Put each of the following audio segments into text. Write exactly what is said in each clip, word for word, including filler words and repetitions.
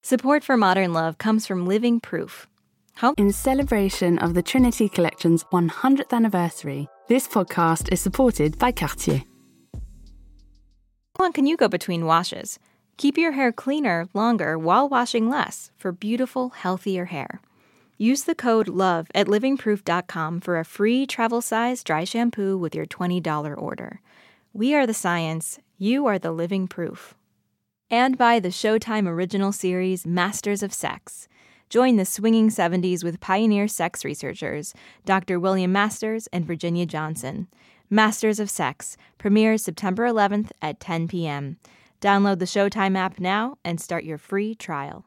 Support for Modern Love comes from Living Proof. Home- In celebration of the Trinity Collection's one hundredth anniversary, this podcast is supported by Cartier. How long can you go between washes? Keep your hair cleaner longer while washing less for beautiful, healthier hair. Use the code LOVE at living proof dot com for a free travel-size dry shampoo with your twenty dollars order. We are the science. You are the living proof. And by the Showtime original series Masters of Sex. Join the swinging seventies with pioneer sex researchers Doctor William Masters and Virginia Johnson. Masters of Sex premieres September eleventh at ten p.m. Download the Showtime app now and start your free trial.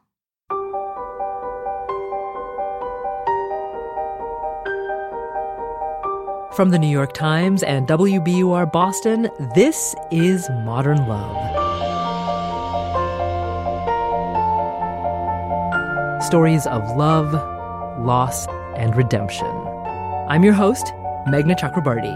From the New York Times and W B U R Boston, this is Modern Love. Stories of love, loss, and redemption. I'm your host, Meghna Chakrabarty.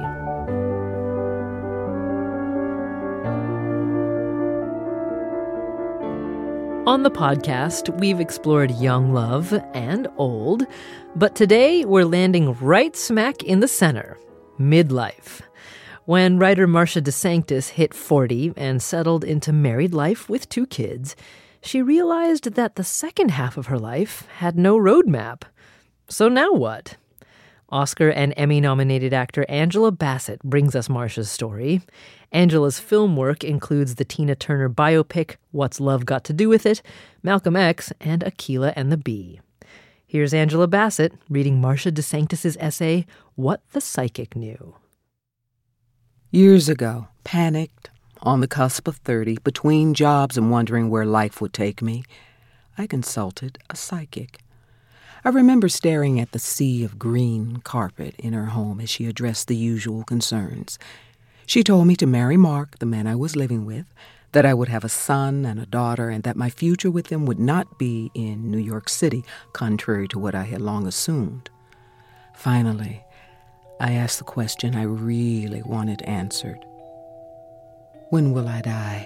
On the podcast, we've explored young love and old, but today we're landing right smack in the center, midlife. When writer Marcia DeSanctis hit forty and settled into married life with two kids, she realized that the second half of her life had no roadmap. So now what? Oscar and Emmy-nominated actor Angela Bassett brings us Marcia's story. Angela's film work includes the Tina Turner biopic What's Love Got to Do with It?, Malcolm X, and Akeelah and the Bee. Here's Angela Bassett reading Marcia DeSanctis' essay, What the Psychic Knew. Years ago, panicked, on the cusp of thirty, between jobs and wondering where life would take me, I consulted a psychic. I remember staring at the sea of green carpet in her home as she addressed the usual concerns. She told me to marry Mark, the man I was living with, that I would have a son and a daughter, and that my future with them would not be in New York City, contrary to what I had long assumed. Finally, I asked the question I really wanted answered. When will I die?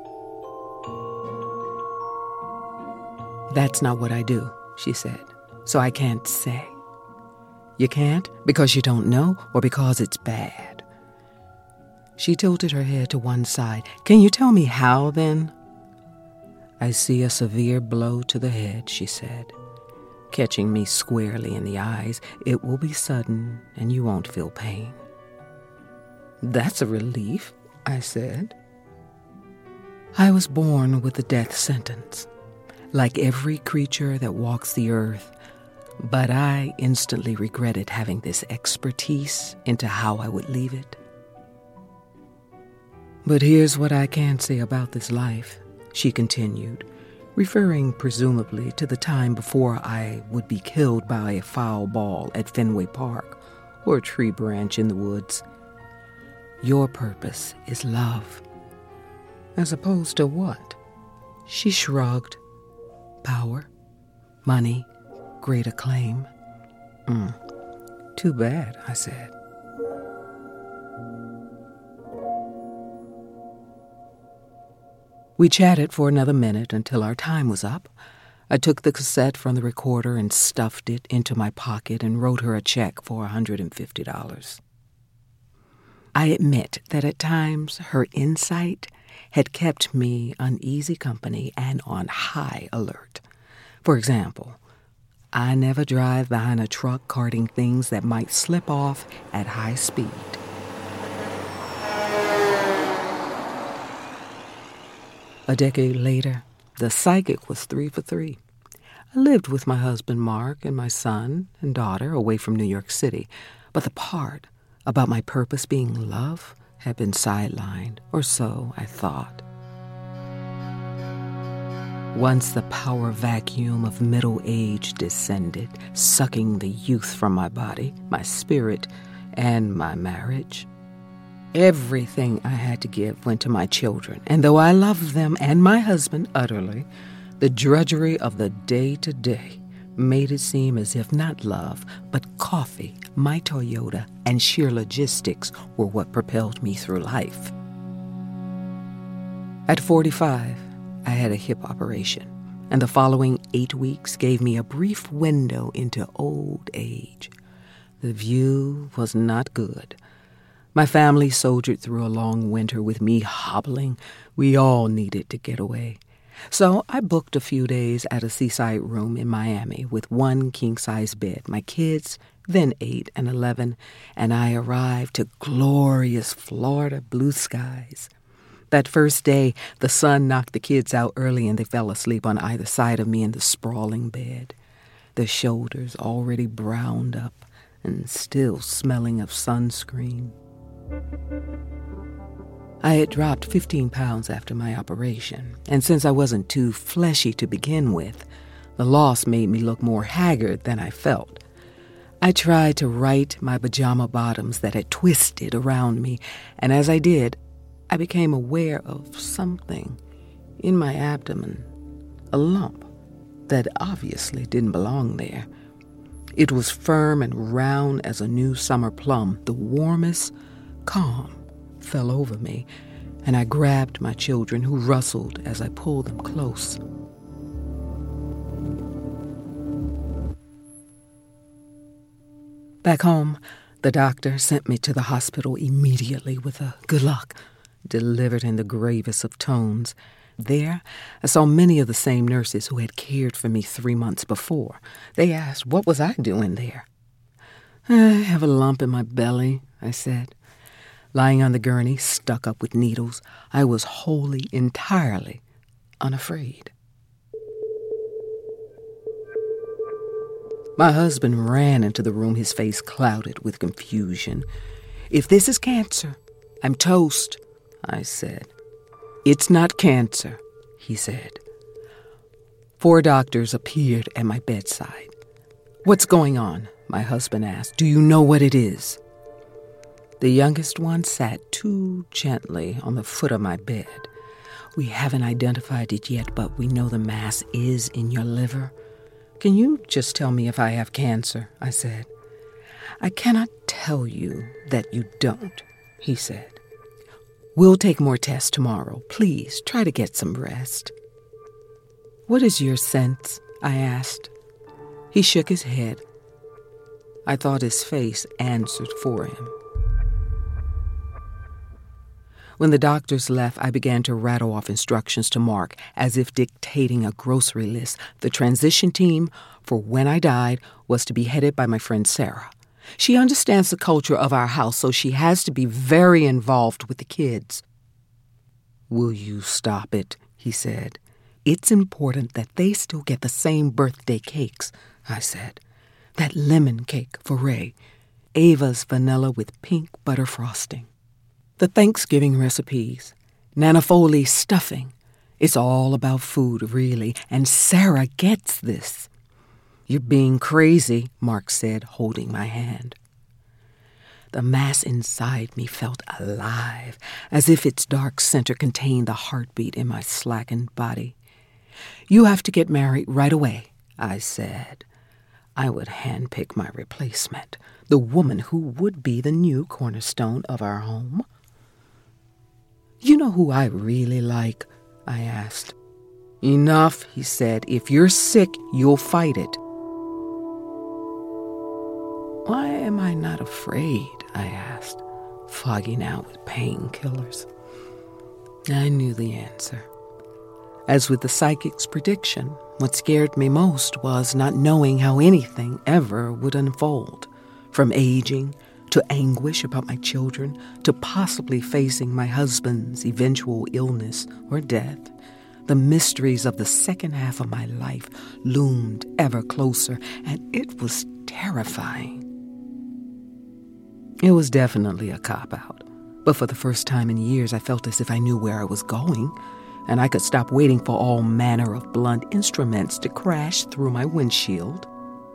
That's not what I do, she said, so I can't say. You can't because you don't know or because it's bad? She tilted her head to one side. Can you tell me how, then? I see a severe blow to the head, she said, catching me squarely in the eyes. It will be sudden and you won't feel pain. That's a relief, I said. I was born with a death sentence, like every creature that walks the earth, but I instantly regretted having this expertise into how I would leave it. But here's what I can say about this life, she continued, referring presumably to the time before I would be killed by a foul ball at Fenway Park or a tree branch in the woods. Your purpose is love. As opposed to what? She shrugged. Power, money, great acclaim. Mm. Too bad, I said. We chatted for another minute until our time was up. I took the cassette from the recorder and stuffed it into my pocket and wrote her a check for one hundred fifty dollars. I admit that at times her insight had kept me uneasy company and on high alert. For example, I never drive behind a truck carting things that might slip off at high speed. A decade later, the psychic was three for three. I lived with my husband Mark and my son and daughter away from New York City, but the part about my purpose being love had been sidelined, or so I thought. Once the power vacuum of middle age descended, sucking the youth from my body, my spirit, and my marriage, everything I had to give went to my children, and though I loved them and my husband utterly, the drudgery of the day-to-day made it seem as if not love, but coffee, my Toyota, and sheer logistics were what propelled me through life. At forty-five, I had a hip operation, and the following eight weeks gave me a brief window into old age. The view was not good. My family soldiered through a long winter with me hobbling. We all needed to get away. So I booked a few days at a seaside room in Miami with one king-size bed. My kids, then eight and eleven, and I arrived to glorious Florida blue skies. That first day, the sun knocked the kids out early and they fell asleep on either side of me in the sprawling bed, their shoulders already browned up and still smelling of sunscreen. I had dropped fifteen pounds after my operation, and since I wasn't too fleshy to begin with, the loss made me look more haggard than I felt. I tried to right my pajama bottoms that had twisted around me, and as I did, I became aware of something in my abdomen, a lump that obviously didn't belong there. It was firm and round as a new summer plum. The warmest calm fell over me, and I grabbed my children, who rustled as I pulled them close. Back home, the doctor sent me to the hospital immediately with a good luck, delivered in the gravest of tones. There, I saw many of the same nurses who had cared for me three months before. They asked, what was I doing there? I have a lump in my belly, I said. Lying on the gurney, stuck up with needles, I was wholly, entirely unafraid. My husband ran into the room, his face clouded with confusion. If this is cancer, I'm toast, I said. It's not cancer, he said. Four doctors appeared at my bedside. What's going on? My husband asked. Do you know what it is? The youngest one sat too gently on the foot of my bed. We haven't identified it yet, but we know the mass is in your liver. Can you just tell me if I have cancer? I said. I cannot tell you that you don't, he said. We'll take more tests tomorrow. Please try to get some rest. What is your sense? I asked. He shook his head. I thought his face answered for him. When the doctors left, I began to rattle off instructions to Mark, as if dictating a grocery list. The transition team for when I died was to be headed by my friend Sarah. She understands the culture of our house, so she has to be very involved with the kids. Will you stop it? He said. It's important that they still get the same birthday cakes, I said. That lemon cake for Ray, Ava's vanilla with pink butter frosting. The Thanksgiving recipes, Nana Foley's stuffing. It's all about food, really, and Sarah gets this. You're being crazy, Mark said, holding my hand. The mass inside me felt alive, as if its dark center contained the heartbeat in my slackened body. You have to get married right away, I said. I would handpick my replacement, the woman who would be the new cornerstone of our home. You know who I really like? I asked. Enough, he said. If you're sick, you'll fight it. Why am I not afraid? I asked, fogging out with painkillers. I knew the answer. As with the psychic's prediction, what scared me most was not knowing how anything ever would unfold, from aging to anguish about my children, to possibly facing my husband's eventual illness or death. The mysteries of the second half of my life loomed ever closer, and it was terrifying. It was definitely a cop-out, but for the first time in years I felt as if I knew where I was going, and I could stop waiting for all manner of blunt instruments to crash through my windshield.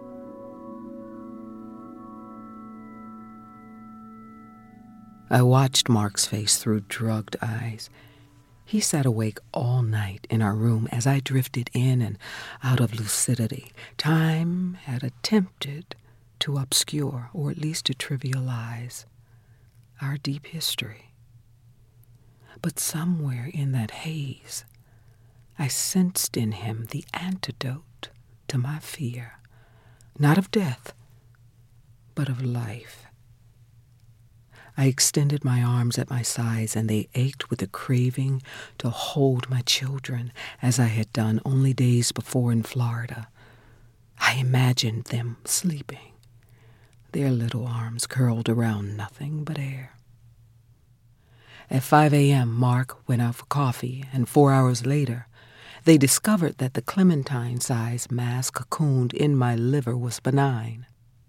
I watched Mark's face through drugged eyes. He sat awake all night in our room as I drifted in and out of lucidity. Time had attempted to obscure, or at least to trivialize, our deep history. But somewhere in that haze, I sensed in him the antidote to my fear, not of death, but of life. I extended my arms at my sides, and they ached with a craving to hold my children, as I had done only days before in Florida. I imagined them sleeping, their little arms curled around nothing but air. At five a.m., Mark went out for coffee, and four hours later, they discovered that the clementine-sized mass cocooned in my liver was benign.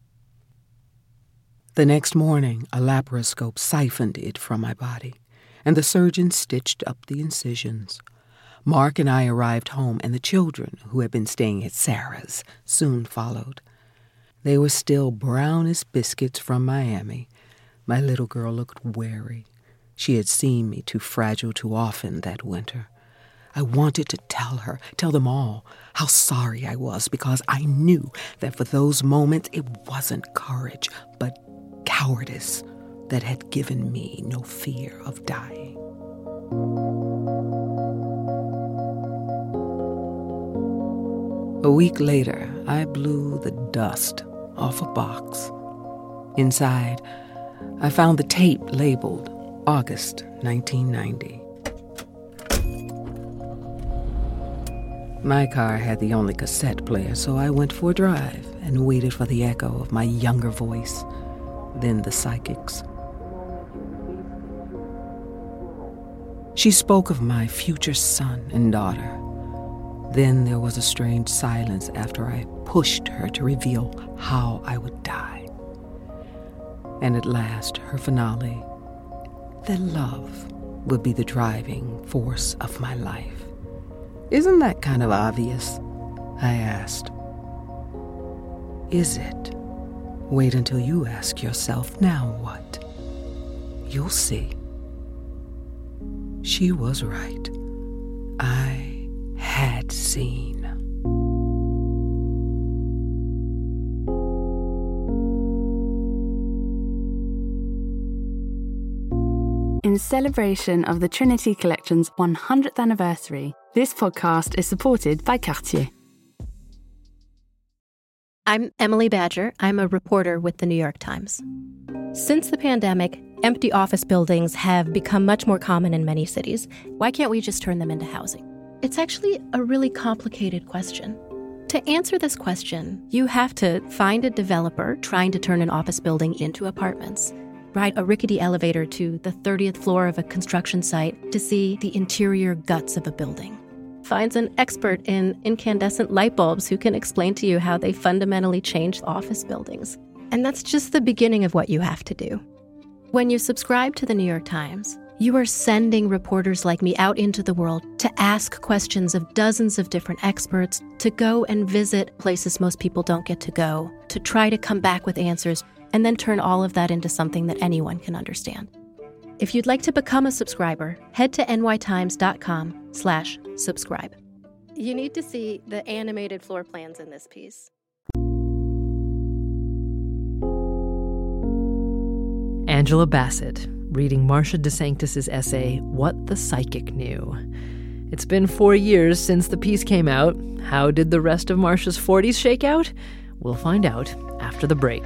The next morning, a laparoscope siphoned it from my body, and the surgeon stitched up the incisions. Mark and I arrived home, and the children, who had been staying at Sarah's, soon followed. They were still brown as biscuits from Miami. My little girl looked wary. She had seen me too fragile too often that winter. I wanted to tell her, tell them all, how sorry I was, because I knew that for those moments it wasn't courage, but cowardice that had given me no fear of dying. A week later, I blew the dust off a box. Inside, I found the tape labeled August nineteen ninety. My car had the only cassette player, so I went for a drive and waited for the echo of my younger voice, then the psychic's. She spoke of my future son and daughter. Then there was a strange silence after I pushed her to reveal how I would die. And at last, her finale, that love would be the driving force of my life. Isn't that kind of obvious? I asked. Is it? Wait until you ask yourself, now what? You'll see. She was right. I had seen. In celebration of the Trinity Collection's one hundredth anniversary, this podcast is supported by Cartier. I'm Emily Badger. I'm a reporter with the New York Times. Since the pandemic, empty office buildings have become much more common in many cities. Why can't we just turn them into housing? It's actually a really complicated question. To answer this question, you have to find a developer trying to turn an office building into apartments, ride a rickety elevator to the thirtieth floor of a construction site to see the interior guts of a building. Finds an expert in incandescent light bulbs who can explain to you how they fundamentally change office buildings. And that's just the beginning of what you have to do. When you subscribe to the New York Times, you are sending reporters like me out into the world to ask questions of dozens of different experts, to go and visit places most people don't get to go, to try to come back with answers, and then turn all of that into something that anyone can understand. If you'd like to become a subscriber, head to nytimes.com slash subscribe. You need to see the animated floor plans in this piece. Angela Bassett, reading Marcia DeSanctis' essay, What the Psychic Knew. It's been four years since the piece came out. How did the rest of Marcia's forties shake out? We'll find out after the break.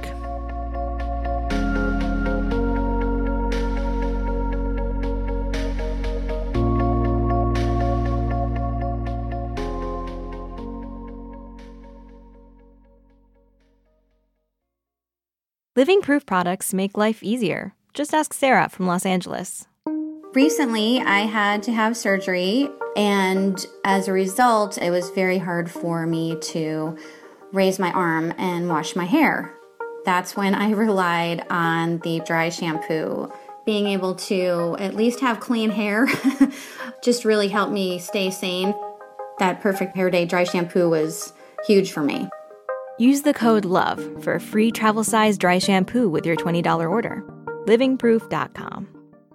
Living Proof products make life easier. Just ask Sarah from Los Angeles. Recently, I had to have surgery, and as a result, it was very hard for me to raise my arm and wash my hair. That's when I relied on the dry shampoo. Being able to at least have clean hair just really helped me stay sane. That Perfect Hair Day dry shampoo was huge for me. Use the code LOVE for a free travel-size dry shampoo with your twenty dollars order. living proof dot com.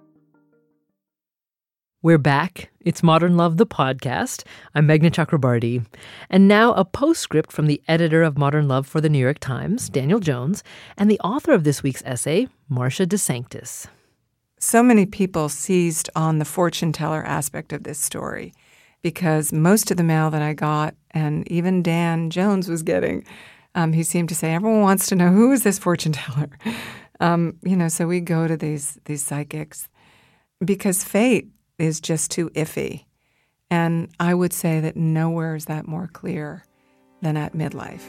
We're back. It's Modern Love, the podcast. I'm Meghna Chakrabarti. And now a postscript from the editor of Modern Love for the New York Times, Daniel Jones, and the author of this week's essay, Marcia DeSanctis. So many people seized on the fortune teller aspect of this story. because most of the mail that I got, and even Dan Jones was getting, um, he seemed to say, everyone wants to know, who is this fortune teller? Um, you know, so we go to these these psychics because fate is just too iffy. And I would say that nowhere is that more clear than at midlife.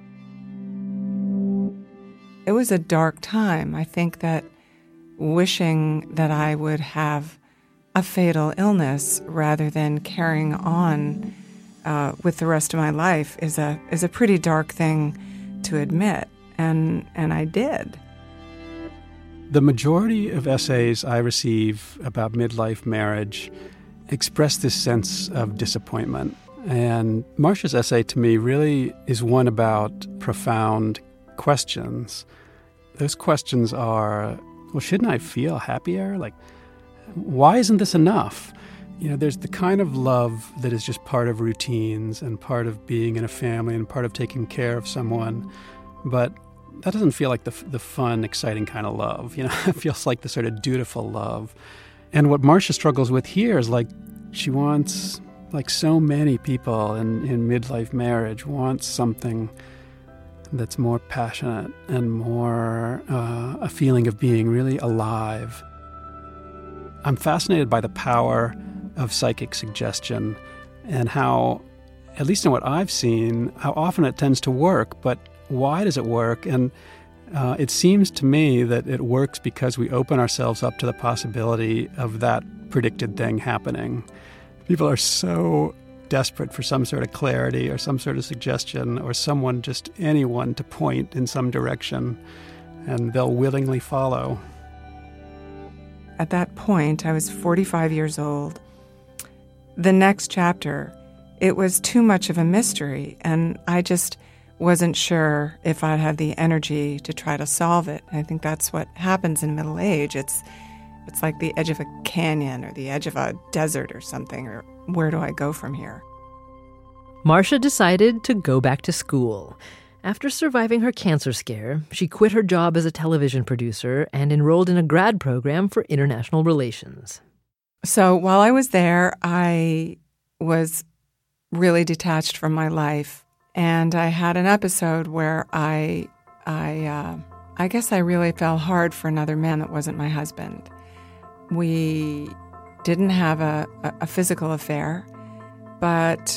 It was a dark time. I think that wishing that I would have a fatal illness rather than carrying on uh, with the rest of my life is a is a pretty dark thing to admit, and and I did. The majority of essays I receive about midlife marriage express this sense of disappointment. And Marcia's essay to me really is one about profound questions. Those questions are, well, shouldn't I feel happier? Like, why isn't this enough? You know, there's the kind of love that is just part of routines and part of being in a family and part of taking care of someone. But that doesn't feel like the the fun, exciting kind of love. You know, it feels like the sort of dutiful love. And what Marcia struggles with here is like she wants, like so many people in, in midlife marriage, wants something that's more passionate and more uh, a feeling of being really alive. I'm fascinated by the power of psychic suggestion and how, at least in what I've seen, how often it tends to work, but why does it work? And uh, it seems to me that it works because we open ourselves up to the possibility of that predicted thing happening. People are so desperate for some sort of clarity or some sort of suggestion or someone, just anyone, to point in some direction, and they'll willingly follow. At that point, I was forty-five years old. The next chapter, it was too much of a mystery, and I just wasn't sure if I'd have the energy to try to solve it. I think that's what happens in middle age. It's it's like the edge of a canyon or the edge of a desert or something, or where do I go from here? Marcia decided to go back to school. After surviving her cancer scare, she quit her job as a television producer and enrolled in a grad program for international relations. So while I was there, I was really detached from my life. And I had an episode where I, I, uh, I guess I really fell hard for another man that wasn't my husband. We didn't have a, a physical affair, but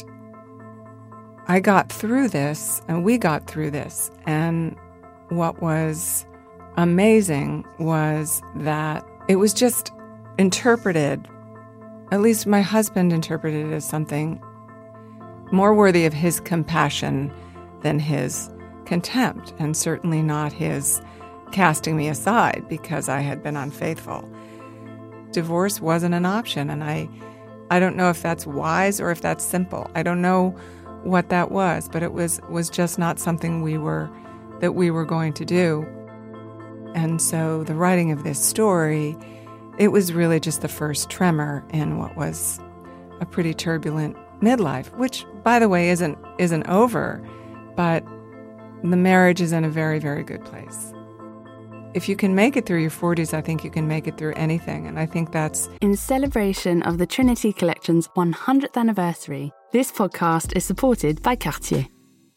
I got through this, and we got through this. And what was amazing was that it was just interpreted, at least my husband interpreted it as something more worthy of his compassion than his contempt, and certainly not his casting me aside because I had been unfaithful. Divorce wasn't an option, and I, I don't know if that's wise or if that's simple. I don't know what that was, but it was was just not something we were that we were going to do. And so the writing of this story, it was really just the first tremor in what was a pretty turbulent midlife, which, by the way, isn't isn't over, but the marriage is in a very, very good place. If you can make it through your forties, I think you can make it through anything, and I think that's... In celebration of the Trinity Collection's one hundredth anniversary, this podcast is supported by Cartier.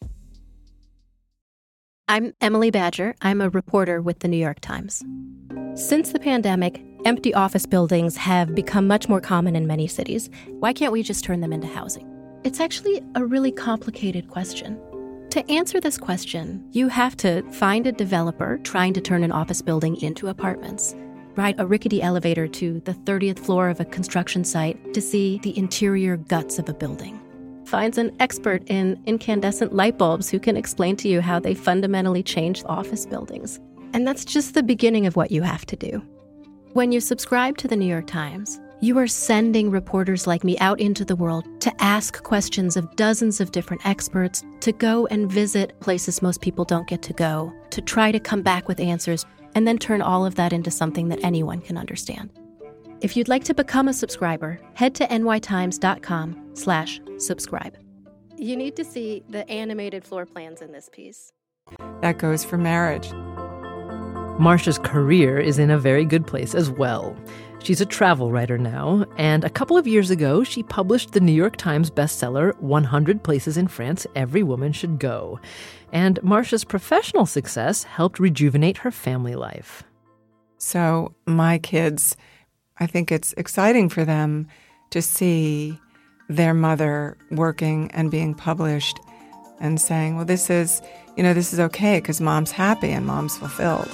I'm Emily Badger. I'm a reporter with the New York Times. Since the pandemic, empty office buildings have become much more common in many cities. Why can't we just turn them into housing? It's actually a really complicated question. To answer this question, you have to find a developer trying to turn an office building into apartments, ride a rickety elevator to the thirtieth floor of a construction site to see the interior guts of a building, finds an expert in incandescent light bulbs who can explain to you how they fundamentally change office buildings. And that's just the beginning of what you have to do. When you subscribe to the New York Times, you are sending reporters like me out into the world to ask questions of dozens of different experts, to go and visit places most people don't get to go, to try to come back with answers, and then turn all of that into something that anyone can understand. If you'd like to become a subscriber, head to nytimes.com slash subscribe. You need to see the animated floor plans in this piece. That goes for marriage. Marcia's career is in a very good place as well. She's a travel writer now, and a couple of years ago, she published the New York Times bestseller, one hundred Places in France Every Woman Should Go. And Marcia's professional success helped rejuvenate her family life. So my kids, I think it's exciting for them to see their mother working and being published and saying, well, this is, you know, this is okay because mom's happy and mom's fulfilled.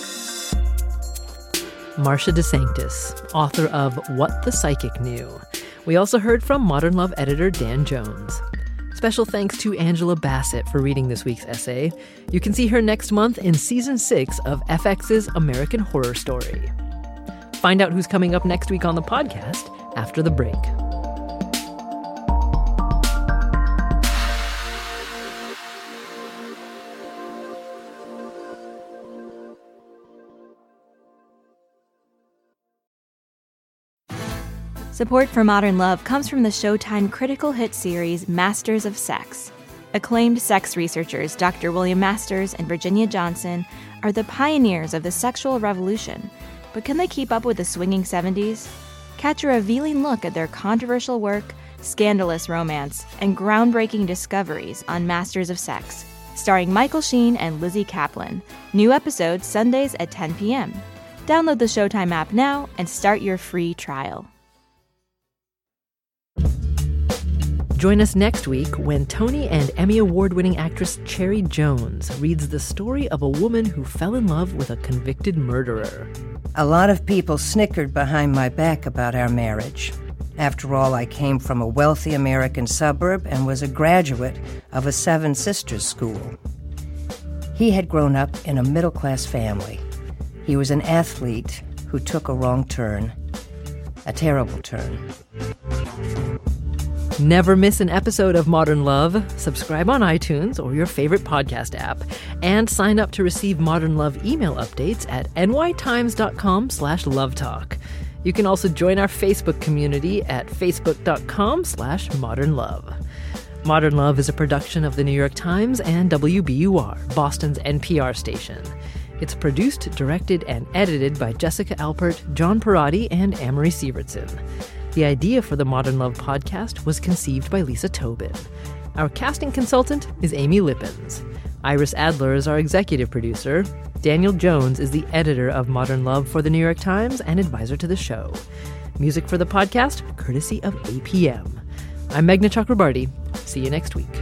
Marcia DeSanctis, author of What the Psychic Knew. We also heard from Modern Love editor Dan Jones. Special thanks to Angela Bassett for reading this week's essay. You can see her next month in season six of F X's American Horror Story. Find out who's coming up next week on the podcast after the break. Support for Modern Love comes from the Showtime critical hit series Masters of Sex. Acclaimed sex researchers Doctor William Masters and Virginia Johnson are the pioneers of the sexual revolution, but can they keep up with the swinging seventies? Catch a revealing look at their controversial work, scandalous romance, and groundbreaking discoveries on Masters of Sex, starring Michael Sheen and Lizzie Kaplan. New episodes Sundays at ten p.m. Download the Showtime app now and start your free trial. Join us next week when Tony and Emmy Award-winning actress Cherry Jones reads the story of a woman who fell in love with a convicted murderer. A lot of people snickered behind my back about our marriage. After all, I came from a wealthy American suburb and was a graduate of a Seven Sisters school. He had grown up in a middle-class family. He was an athlete who took a wrong turn, a terrible turn. Never miss an episode of Modern Love. Subscribe on iTunes or your favorite podcast app. And sign up to receive Modern Love email updates at nytimes.com slash lovetalk. You can also join our Facebook community at facebook.com slash modernlove. Modern Love is a production of the New York Times and W B U R, Boston's N P R station. It's produced, directed, and edited by Jessica Alpert, John Perotti, and Amory Sievertson. The idea for the Modern Love podcast was conceived by Lisa Tobin. Our casting consultant is Amy Lippens. Iris Adler is our executive producer. Daniel Jones is the editor of Modern Love for the New York Times and advisor to the show. Music for the podcast, courtesy of A P M. I'm Meghna Chakrabarti. See you next week.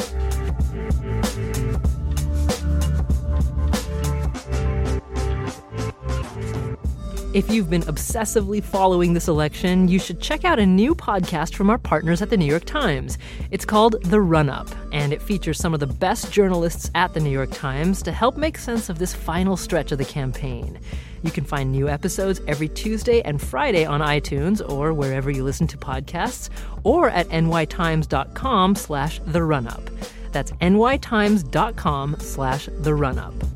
If you've been obsessively following this election, you should check out a new podcast from our partners at the New York Times. It's called The Run-Up, and it features some of the best journalists at the New York Times to help make sense of this final stretch of the campaign. You can find new episodes every Tuesday and Friday on iTunes or wherever you listen to podcasts, or at nytimes.com slash the run-up. That's nytimes.com slash the run-up.